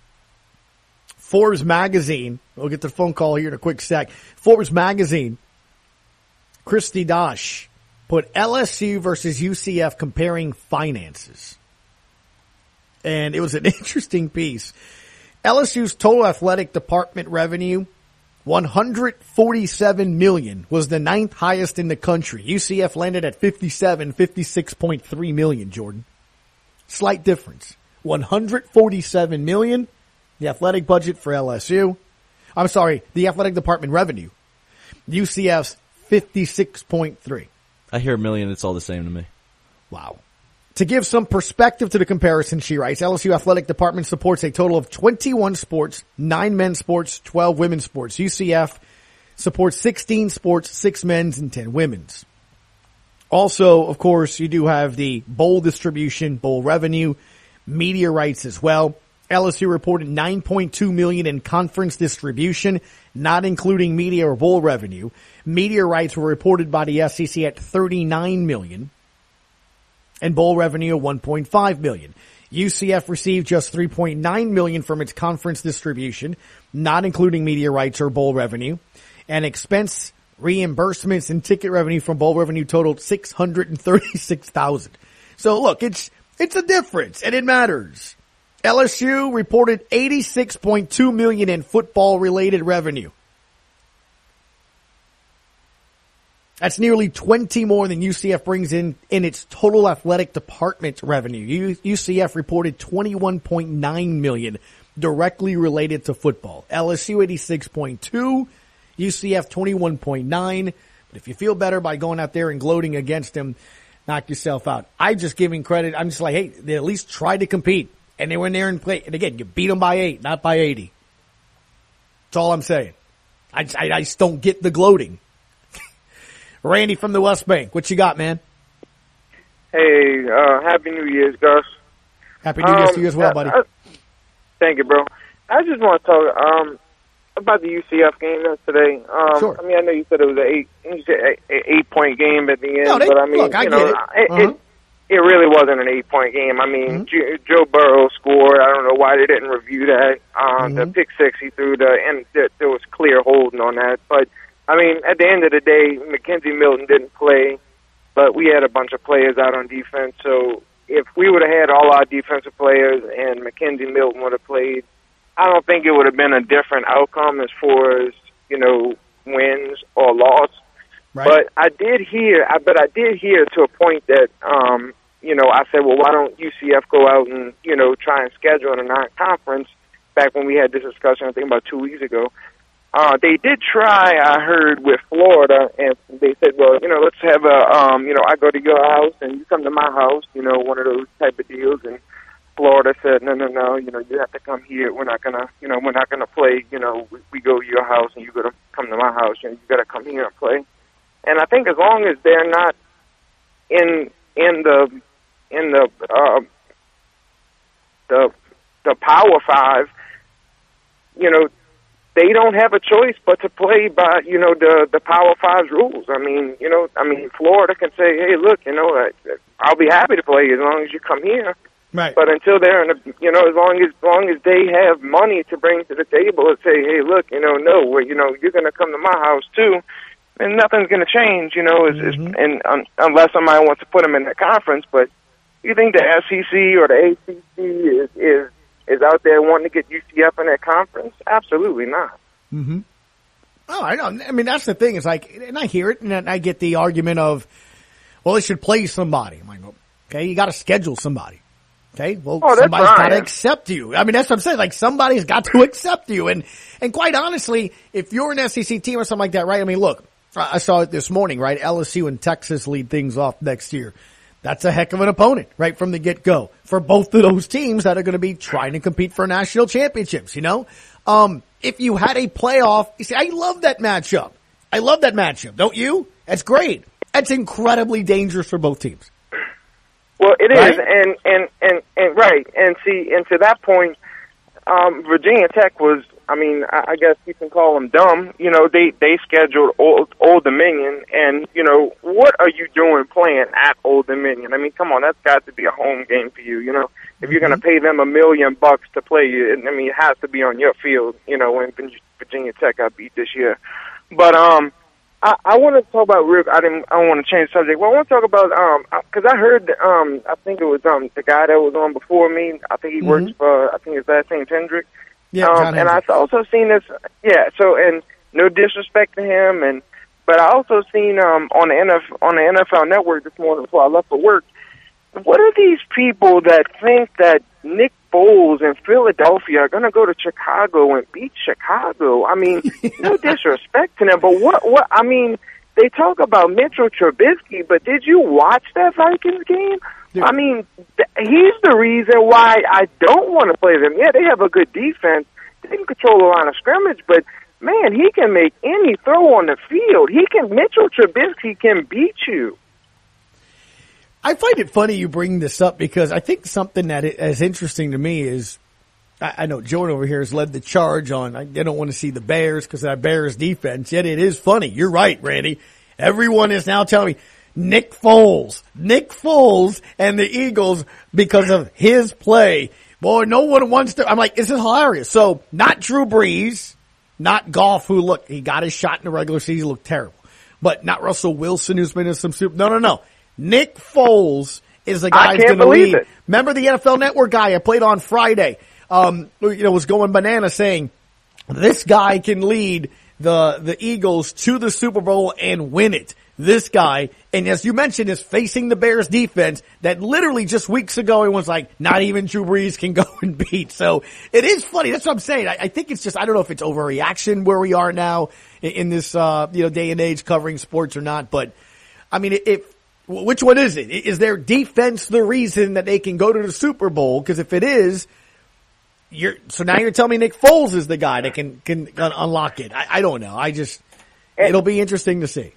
Forbes magazine, we'll get the phone call here in a quick sec. Forbes magazine, Christy Dosh put L S U versus U C F comparing finances. And it was an interesting piece. L S U's total athletic department revenue, one hundred forty-seven million dollars, was the ninth highest in the country. U C F landed at fifty-seven, fifty-six point three million dollars, Jordan. Slight difference. one hundred forty-seven million dollars, the athletic budget for L S U. I'm sorry, the athletic department revenue. U C F's fifty-six point three. I hear a million, it's all the same to me. Wow. To give some perspective to the comparison, she writes, L S U athletic department supports a total of twenty-one sports, nine men's sports, twelve women's sports. U C F supports sixteen sports, six men's and ten women's. Also, of course, you do have the bowl distribution, bowl revenue, media rights as well. L S U reported nine point two million dollars in conference distribution, not including media or bowl revenue. Media rights were reported by the S E C at thirty-nine million dollars. And bowl revenue of one point five million dollars. U C F received just three point nine million dollars from its conference distribution, not including media rights or bowl revenue. And expense reimbursements and ticket revenue from bowl revenue totaled six hundred thirty-six thousand dollars. So look, it's it's a difference, and it matters. L S U reported eighty-six point two million dollars in football-related revenue. That's nearly twenty more than U C F brings in in its total athletic department revenue. U- UCF reported twenty-one point nine million dollars directly related to football. L S U eighty-six point two, U C F twenty-one point nine. But if you feel better by going out there and gloating against them, knock yourself out. I just giving credit. I'm just like, hey, they at least tried to compete, and they went there and played. And again, you beat them by eight, not by eighty. That's all I'm saying. I, I, I just don't get the gloating. Randy from the West Bank, what you got, man? Hey, uh, Happy New Year's, Gus. Happy New Year's um, to you as well, buddy. I, I, thank you, bro. I just want to talk um, about the U C F game today. Um, sure. I mean, I know you said it was an eight, you said a, a eight point game at the end, no, they, but I mean, look, I you get know, it. it, uh-huh. it, it really wasn't an eight point game. I mean, mm-hmm. J- Joe Burrow scored. I don't know why they didn't review that. Um, mm-hmm. The pick six he threw, the and there, there was clear holding on that, but. I mean, at the end of the day, Mackenzie Milton didn't play, but we had a bunch of players out on defense. So if we would have had all our defensive players and Mackenzie Milton would have played, I don't think it would have been a different outcome as far as, you know, wins or loss. Right. But I did hear, I, but I did hear to a point that, um, you know, I said, well, why don't U C F go out and, you know, try and schedule a non-conference back when we had this discussion, I think about two weeks ago. Uh, they did try, I heard, with Florida, and they said, well, you know, let's have a, um, you know, I go to your house and you come to my house, you know, one of those type of deals. And Florida said, no, no, no, you know, you have to come here. We're not going to, you know, we're not going to play, you know, we, we go to your house and you got to come to my house and you got to come here and play. And I think as long as they're not in, in the, in the, uh, the, the Power Five, you know, they don't have a choice but to play by, you know, the the Power Five's rules. I mean, you know, I mean, Florida can say, hey, look, you know, I'll be happy to play as long as you come here. Right. But until they're in a, you know, as long as, as long as they have money to bring to the table and say, hey, look, you know, no, well, you know, you're going to come to my house too, and nothing's going to change, you know, is, mm-hmm. is, and um, unless somebody wants to put them in that conference. But you think the S E C or the A C C is is is out there wanting to get U C F in that conference? Absolutely not. Mm-hmm. Oh, I know. I mean, that's the thing. It's like, and I hear it, and I get the argument of, well, they should play somebody. I'm like, okay, you got to schedule somebody. Okay, well, oh, somebody's got to accept you. I mean, that's what I'm saying. Like, somebody's got to accept you. And, and quite honestly, if you're an S E C team or something like that, right? I mean, look, I saw it this morning, right? L S U and Texas lead things off next year. That's a heck of an opponent, right, from the get-go for both of those teams that are going to be trying to compete for national championships, you know? Um, if you had a playoff, you see, I love that matchup. I love that matchup, don't you? That's great. That's incredibly dangerous for both teams. Well, it right? is, and, and, and, and, right, and see, and to that point, um, Virginia Tech was, I mean, I, I guess you can call them dumb. You know, they, they scheduled Old, Old Dominion, and, you know, what are you doing playing at Old Dominion? I mean, come on, that's got to be a home game for you, you know? If you're going to pay them a million bucks to play you, I mean, it has to be on your field, you know, when Virginia Tech got beat this year. But, um, I, I want to talk about Rick. I didn't. I don't want to change the subject. Well, I want to talk about um because I heard um I think it was um the guy that was on before me. I think he mm-hmm. works for I think his last name's Hendrick. Yeah, um, John and Hendrick. I also seen this. Yeah. So and no disrespect to him, and but I also seen um on the N F on the N F L Network this morning before I left for work. What are these people that think that Nick Foles in Philadelphia are going to go to Chicago and beat Chicago? I mean, no disrespect to them, but what, what, I mean, they talk about Mitchell Trubisky, but did you watch that Vikings game? Dude. I mean, th- he's the reason why I don't want to play them. Yeah, they have a good defense. They can control the line of scrimmage, but man, he can make any throw on the field. He can, Mitchell Trubisky can beat you. I find it funny you bring this up because I think something that is interesting to me is, I, I know Jordan over here has led the charge on, I, they don't want to see the Bears because of that Bears defense, yet it is funny. You're right, Randy. Everyone is now telling me, Nick Foles, Nick Foles and the Eagles because of his play. Boy, no one wants to, I'm like, this is hilarious. So, not Drew Brees, not Goff, who look, he got his shot in the regular season, looked terrible. But not Russell Wilson, who's been in some super, no, no, no. Nick Foles is the guy who's going to lead. It. Remember the N F L Network guy I played on Friday, um, you know, was going bananas saying this guy can lead the, the Eagles to the Super Bowl and win it. This guy, and as you mentioned, is facing the Bears defense that literally just weeks ago it was like not even Drew Brees can go and beat. So it is funny. That's what I'm saying. I, I think it's just, I don't know if it's overreaction where we are now in, in this, uh, you know, day and age covering sports or not, but I mean, if, which one is it? Is their defense the reason that they can go to the Super Bowl? Because if it is, you're so now you're telling me Nick Foles is the guy that can can unlock it. I, I don't know. I just and, it'll be interesting to see.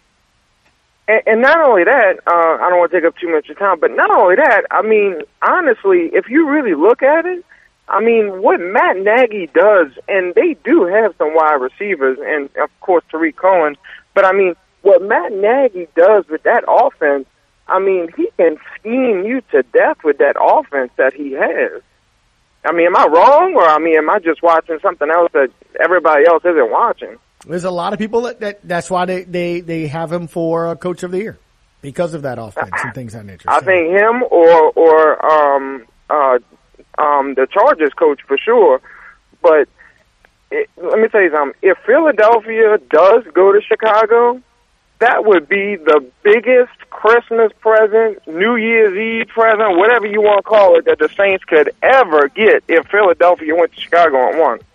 And, and not only that, uh, I don't want to take up too much of time, but not only that, I mean, honestly, if you really look at it, I mean, what Matt Nagy does, and they do have some wide receivers, and of course Tariq Cohen, but I mean, what Matt Nagy does with that offense, I mean, he can scheme you to death with that offense that he has. I mean, am I wrong, or I mean, am I just watching something else that everybody else isn't watching? There's a lot of people that, that that's why they, they, they have him for uh, Coach of the Year, because of that offense and things of that nature. I think him or or um uh um the Chargers coach for sure. But it, let me tell you something. If Philadelphia does go to Chicago, that would be the biggest Christmas present, New Year's Eve present, whatever you want to call it, that the Saints could ever get if Philadelphia went to Chicago and won.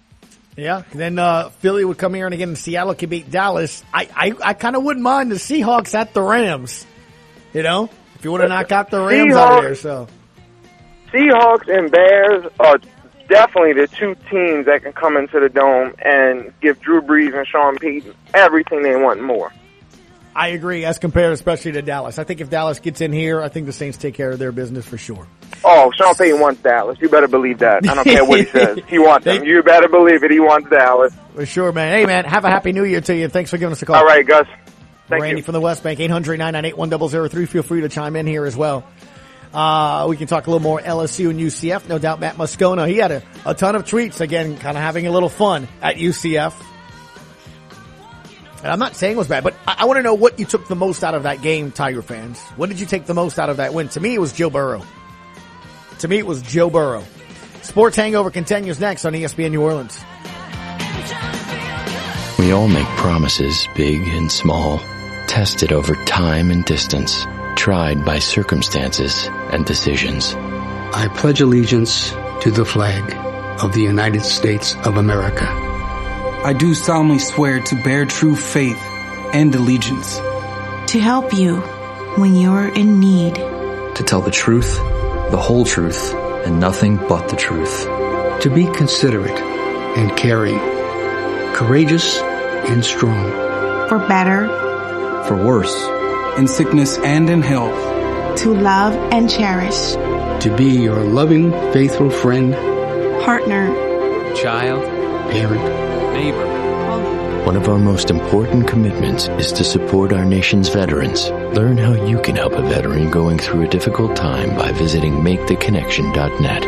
Yeah, then uh, Philly would come here and again Seattle could beat Dallas. I I, I kind of wouldn't mind the Seahawks at the Rams. You know, if you want to knock out the Rams Seahawks, out of there. So Seahawks and Bears are definitely the two teams that can come into the Dome and give Drew Brees and Sean Payton everything they want and more. I agree, as compared especially to Dallas. I think if Dallas gets in here, I think the Saints take care of their business for sure. Oh, Sean Payton wants Dallas. You better believe that. I don't care what he says. He wants them. You better believe it. He wants Dallas. For sure, man. Hey, man, have a happy New Year to you. Thanks for giving us a call. All right, Gus. Thank Randy you. from the West Bank, eight hundred, nine nine eight, one zero zero three. Feel free to chime in here as well. Uh, we can talk a little more L S U and U C F. No doubt Matt Moscona, he had a, a ton of tweets, again, kind of having a little fun at U C F. And I'm not saying it was bad, but I, I want to know what you took the most out of that game, Tiger fans. What did you take the most out of that win? To me, it was Joe Burrow. To me, it was Joe Burrow. Sports Hangover continues next on E S P N New Orleans. We all make promises, big and small, tested over time and distance, tried by circumstances and decisions. I pledge allegiance to the flag of the United States of America. I do solemnly swear to bear true faith and allegiance. To help you when you're in need. To tell the truth, the whole truth, and nothing but the truth. To be considerate and caring, courageous and strong. For better. For worse. In sickness and in health. To love and cherish. To be your loving, faithful friend. Partner. Child. Parent. Neighbor. One of our most important commitments is to support our nation's veterans. Learn how you can help a veteran going through a difficult time by visiting make the connection dot net.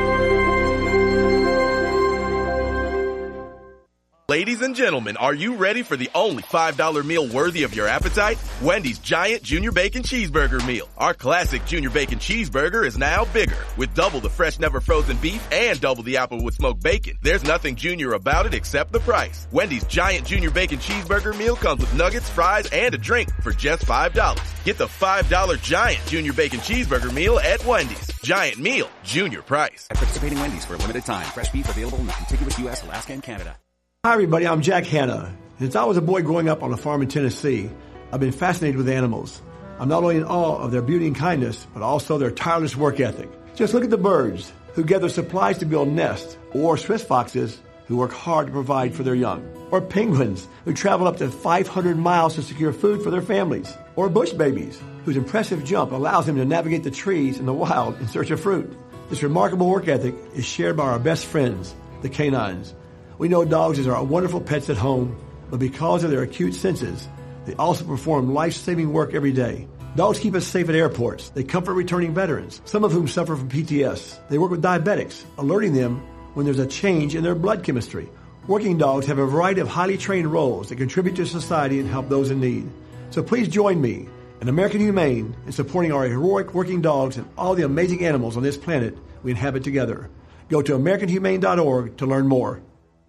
Ladies and gentlemen, are you ready for the only five dollar meal worthy of your appetite? Wendy's Giant Junior Bacon Cheeseburger Meal. Our classic Junior Bacon Cheeseburger is now bigger, with double the fresh, never frozen beef and double the Applewood smoked bacon. There's nothing junior about it except the price. Wendy's Giant Junior Bacon Cheeseburger Meal comes with nuggets, fries, and a drink for just five dollars. Get the five dollar Giant Junior Bacon Cheeseburger Meal at Wendy's. Giant Meal, Junior price. At participating Wendy's for a limited time. Fresh beef available in the contiguous U S, Alaska, and Canada. Hi, everybody. I'm Jack Hanna. Since I was a boy growing up on a farm in Tennessee, I've been fascinated with animals. I'm not only in awe of their beauty and kindness, but also their tireless work ethic. Just look at the birds who gather supplies to build nests, or Swiss foxes who work hard to provide for their young, or penguins who travel up to five hundred miles to secure food for their families, or bush babies whose impressive jump allows them to navigate the trees in the wild in search of fruit. This remarkable work ethic is shared by our best friends, the canines. We know dogs are wonderful pets at home, but because of their acute senses, they also perform life-saving work every day. Dogs keep us safe at airports. They comfort returning veterans, some of whom suffer from P T S. They work with diabetics, alerting them when there's a change in their blood chemistry. Working dogs have a variety of highly trained roles that contribute to society and help those in need. So please join me and American Humane in supporting our heroic working dogs and all the amazing animals on this planet we inhabit together. Go to American Humane dot org to learn more.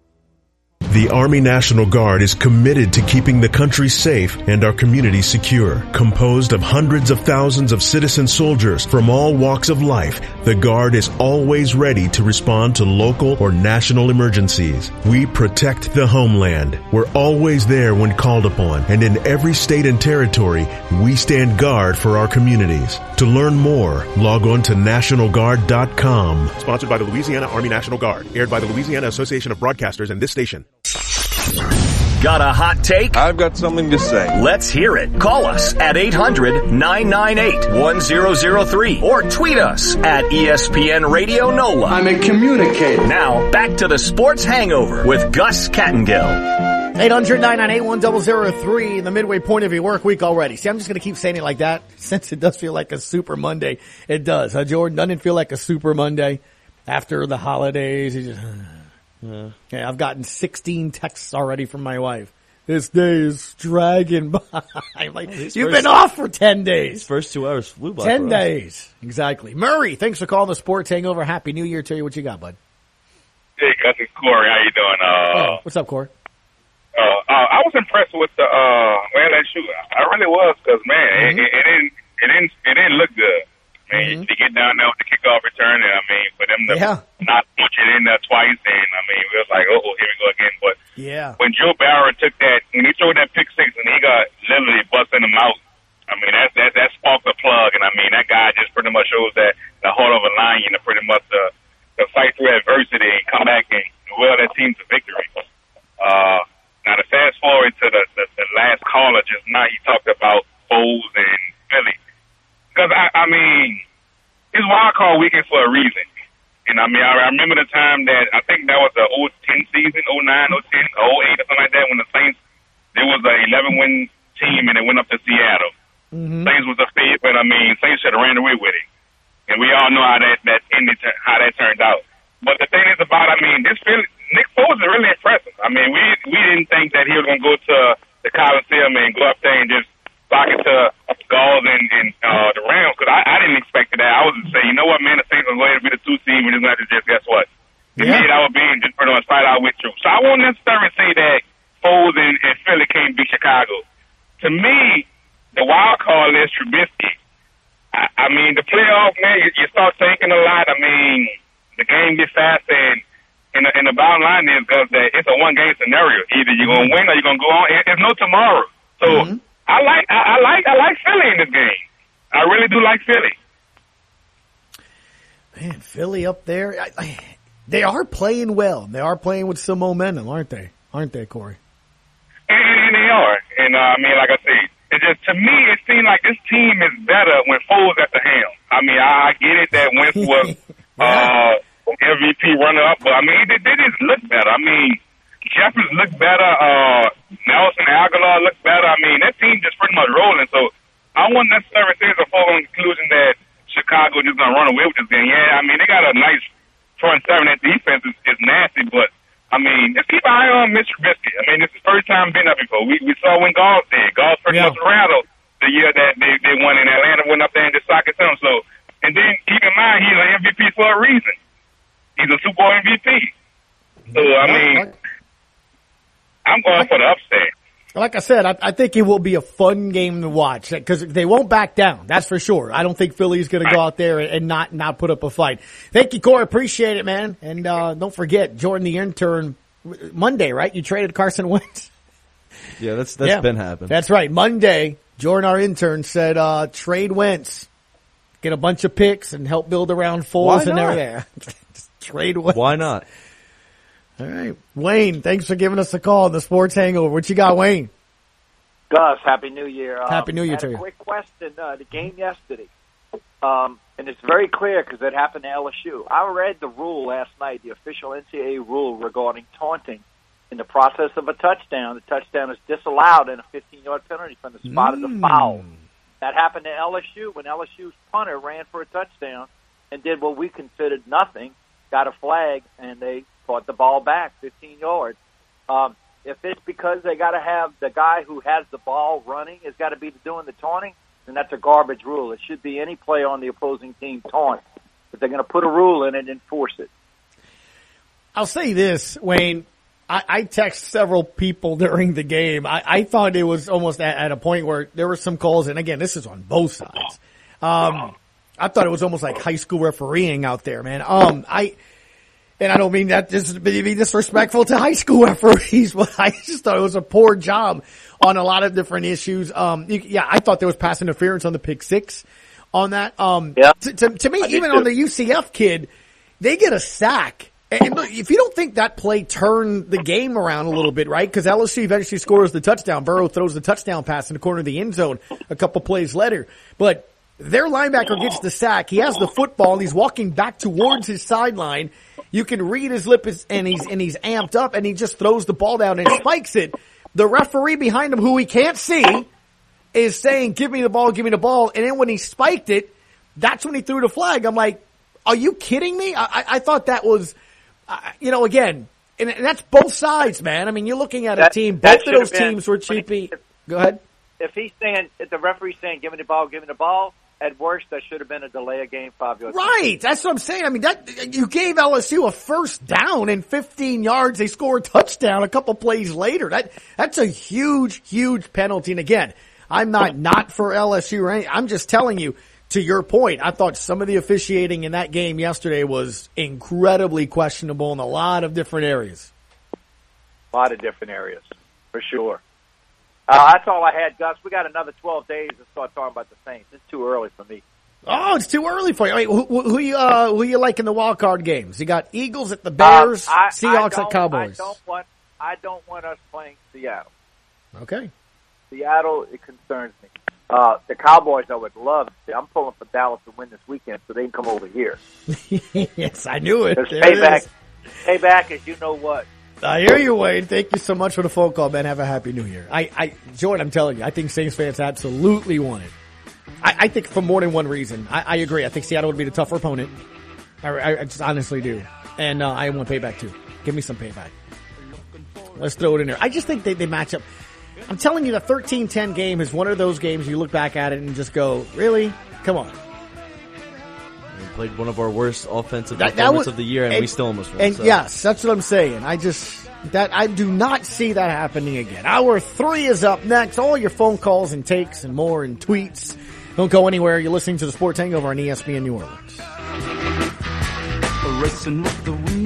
The Army National Guard is committed to keeping the country safe and our communities secure. Composed of hundreds of thousands of citizen soldiers from all walks of life, the Guard is always ready to respond to local or national emergencies. We protect the homeland. We're always there when called upon, and in every state and territory, we stand guard for our communities. To learn more, log on to National Guard dot com. Sponsored by the Louisiana Army National Guard. Aired by the Louisiana Association of Broadcasters and this station. Got a hot take? I've got something to say. Let's hear it. Call us at eight hundred, nine nine eight, one zero zero three or tweet us at E S P N Radio NOLA. I'm a communicator. Now, back to the Sports Hangover with Gus Kattengill. eight hundred, nine nine eight, one zero zero three, the midway point of your work week already. See, I'm just going to keep saying it like that since it does feel like a super Monday. It does. Huh, Jordan? Doesn't it feel like a super Monday after the holidays? You just... Yeah. Okay, I've gotten sixteen texts already from my wife. This day is dragging by. I'm like, well, you've first, been off for ten days. These first two hours flew by. Ten days. Exactly. Murray, thanks for calling the Sports Hangover. Happy New Year to you. What you got, bud? Hey, Gus, it's Corey. How you doing? Uh, oh, what's up, Corey? Uh, uh, I was impressed with the, uh, well, that shoot. I really was, because, man, mm-hmm. it, it, it didn't, it didn't, it didn't look good. Man, mm-hmm. to get down there with the kickoff return, and I mean, for them to yeah. not punch it in there twice, and I mean, it was like, oh, here we go again. But yeah. when Joe Barrow took that, when he threw that pick six, and he got literally busting him out, I mean, that's that that sparked the plug, and I mean, that guy just pretty much shows that the heart of a lion, to pretty much uh, to fight through adversity and come back and will that team to victory. Uh, now to fast forward to the, the the last caller just now, he talked about Foles and Philly. Because, I, I mean, it's wild card weekend for a reason. And, I mean, I, I remember the time that, I think that was the oh ten season, oh nine, oh ten, oh eight, or something like that, when the Saints, there was an eleven-win team, and it went up to Seattle. Mm-hmm. Saints was a favorite, but, I mean, Saints should have ran away with it. And we all know how that, that ended, how that turned out. But the thing is about, I mean, this really, Nick Foles is really impressive. I mean, we we didn't think that he was going to go to the Coliseum and go up there and just sock it to Gauls and, and uh, the Rams, because I, I didn't expect that. I was going to say, you know what, man, the Saints are going to be the two seed. We're just going to just, guess what? The yeah. I would be and just pretty much fight out with you. So I won't necessarily say that Foles and, and Philly can't beat Chicago. To me, the wild card list, Trubisky, I, I mean, the playoff, man, you, you start thinking a lot. I mean, the game gets fast, and and the, and the bottom line is, Gus, that it's a one-game scenario. Either you're gonna win or you're gonna go on. It, there's no tomorrow. So mm-hmm. I like, I, I like, I like Philly in this game. I really do like Philly. Man, Philly up there, I, I, they are playing well. They are playing with some momentum, aren't they? Aren't they, Corey? And, and they are. And uh, I mean, like I said, it just to me, it seems like this team is better when Foles at the helm. I mean, I, I get it that Wentz was uh, M V P runner-up, but I mean, they, they just look better. I mean, Jeffers looked better. Uh, Nelson Aguilar looked better. I mean, that team just pretty much rolling. So I wouldn't necessarily say it's a foregone conclusion that Chicago just going to run away with this game. Yeah, I mean, they got a nice front seven. That defense is, is nasty, but I mean, just keep an eye on Mister Trubisky. I mean, this is the first time been up before. We we saw when Golf did. Golf pretty yeah. much rattled the year that they, they won in Atlanta, went up there and just socked them. So, and then keep in mind, he's an M V P for a reason. He's a Super Bowl M V P. So, I mean, I'm going for the upset. Like I said, I, I think it will be a fun game to watch because they won't back down. That's for sure. I don't think Philly's going to go out there and not, not put up a fight. Thank you, Corey. Appreciate it, man. And, uh, don't forget, Jordan, the intern, Monday, right? You traded Carson Wentz. Yeah, that's, that's yeah, been happening. That's right. Monday, Jordan, our intern, said, uh, trade Wentz, get a bunch of picks and help build around Foles and everything. Just trade Wentz. Why not? All right. Wayne, thanks for giving us a call on the Sports Hangover. What you got, Wayne? Gus, Happy New Year. Happy um, New Year I to had you. A quick question. Uh, the game yesterday, um, and it's very clear because it happened to L S U. I read the rule last night, the official N C double A rule regarding taunting in the process of a touchdown. The touchdown is disallowed and a fifteen-yard penalty from the spot mm. of the foul. That happened to L S U when L S U's punter ran for a touchdown and did what we considered nothing, got a flag, and they caught the ball back fifteen yards. Um, if it's because they got to have the guy who has the ball running has got to be doing the taunting, then that's a garbage rule. It should be any play on the opposing team taunt. If they're going to put a rule in it, enforce it. I'll say this, Wayne. I, I text several people during the game. I, I thought it was almost at, at a point where there were some calls, and again, this is on both sides. Um, I thought it was almost like high school refereeing out there, man. Um, I. And I don't mean that just to be disrespectful to high school referees, but I just thought it was a poor job on a lot of different issues. Um, yeah, I thought there was pass interference on the pick six on that. Um, yeah. to, to, to me, even on the U C F kid, they get a sack. And look, if you don't think that play turned the game around a little bit, right? Because L S U eventually scores the touchdown. Burrow throws the touchdown pass in the corner of the end zone a couple plays later. But their linebacker gets the sack. He has the football and he's walking back towards his sideline. You can read his lip and he's, and he's amped up and he just throws the ball down and spikes it. The referee behind him, who he can't see, is saying, give me the ball, give me the ball. And then when he spiked it, that's when he threw the flag. I'm like, are you kidding me? I, I, I thought that was, uh, you know, again, and, and that's both sides, man. I mean, you're looking at a that, team, both of those been, teams were cheapy. If, Go ahead. If he's saying, if the referee's saying, give me the ball, give me the ball, at worst, that should have been a delay of game five yards. Right. That's what I'm saying. I mean, that, you gave L S U a first down in fifteen yards. They score a touchdown a couple plays later. That, that's a huge, huge penalty. And again, I'm not not for L S U or anything. I'm just telling you, to your point, I thought some of the officiating in that game yesterday was incredibly questionable in a lot of different areas. A lot of different areas, for sure. Uh, that's all I had, Gus. We got another twelve days to start talking about the Saints. It's too early for me. Oh, it's too early for you. Wait, who, who you uh, who you like in the wild card games? You got Eagles at the Bears, uh, I, Seahawks I at Cowboys. I don't want. I don't want us playing Seattle. Okay. Seattle, it concerns me. Uh, the Cowboys, I would love to. I'm pulling for Dallas to win this weekend, so they can come over here. Yes, I knew it. There payback, it is. Payback is you know what. I hear you, Wayne. Thank you so much for the phone call, man. Have a happy New Year. I, I, Jordan, I'm telling you, I think Saints fans absolutely want it. I, I think for more than one reason. I, I agree. I think Seattle would be the tougher opponent. I, I just honestly do. And uh, I want payback, too. Give me some payback. Let's throw it in there. I just think they, they match up. I'm telling you, the thirteen ten game is one of those games you look back at it and just go, really? Come on. We played one of our worst offensive that, performances that was, of the year, and, and we still almost won. And so. yes, that's what I'm saying. I just, that, I do not see that happening again. Hour three is up next. All your phone calls and takes and more and tweets Don't go anywhere. You're listening to the Sports Hangover on E S P N New Orleans. Racing with the wind.